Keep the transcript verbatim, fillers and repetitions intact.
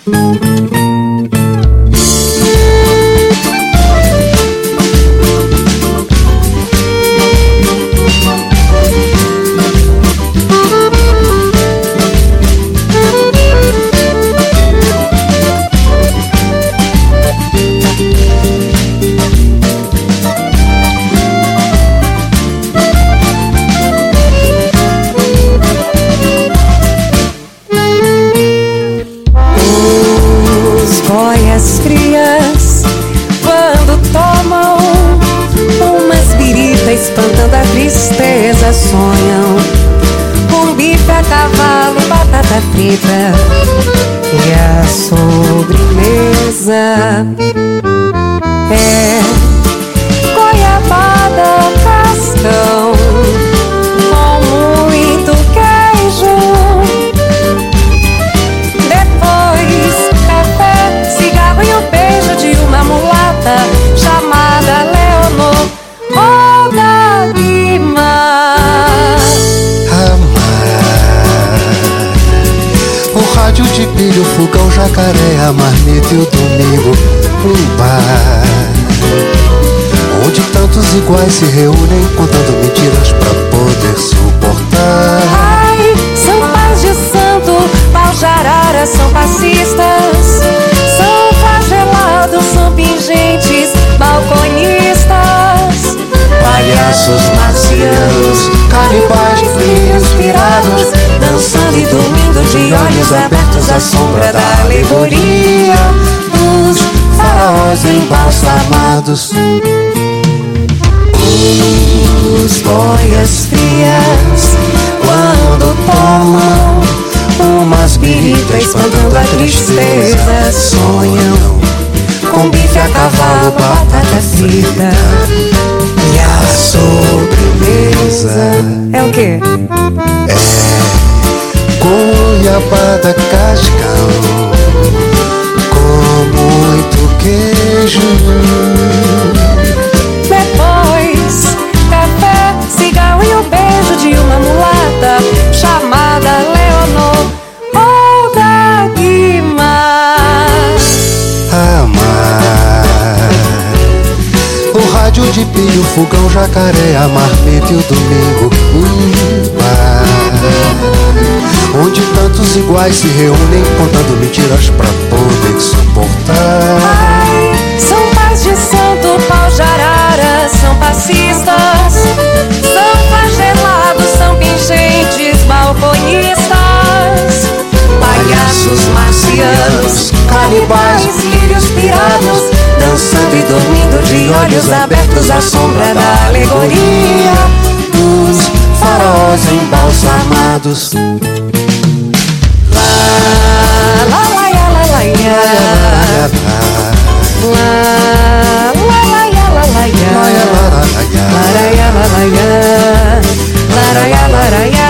Espantando a tristeza, sonham com bife a cavalo, batata frita e a sobremesa é goiabada, cascão com muito queijo. Depois café, cigarro e o beijo de uma mulata chamada Leonor. Rádio de pilha, o fogão, jacaré, a marmita e o domingo, um bar onde tantos iguais se reúnem contando mentiras pra poder suportar. Ai, são pais de santo, pau de arara, são passistas, são flagelados, são pingentes, balconistas, palhaços marcianos, canibais, filhos pirados, dançando e dormindo de olhos abertos à sombra da alegoria dos faraós embalsamados. Os boias frias, quando tomam umas birritas, espantando a tristeza, sonham com bife a cavalo, batata frita e a sobremesa é o quê? É goiabada, cascão com muito queijo. Depois café, cigarro e o beijo de uma mulata chamada Leonor ou da Guimarães. Amar o rádio de pilha, o fogão, jacaré, a marmita e o domingo, um bar onde tantos iguais se reúnem contando mentiras pra poder suportar. Ai, são pais de santo, pau de arara, são passistas, são flagelados, são pingentes, balconistas, palhaços marcianos, canibais, lírios pirados, dançando e dormindo de olhos abertos à sombra da alegoria dos faraós embalsamados. La la la ya la la ya, la la ya la la ya, la ya la la ya, la ya la la ya, la ya la la ya.